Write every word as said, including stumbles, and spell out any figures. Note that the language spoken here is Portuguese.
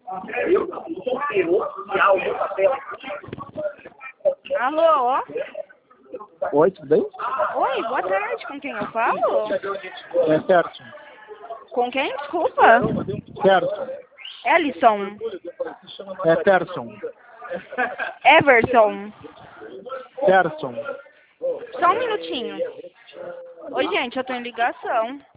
Alô? Oi, tudo bem? Oi, boa tarde. Com quem eu falo? É Terson. Com quem? Desculpa. Terson. Ellison. É Terson. Everson. Terson. Só um minutinho. Oi, gente, eu tô em ligação.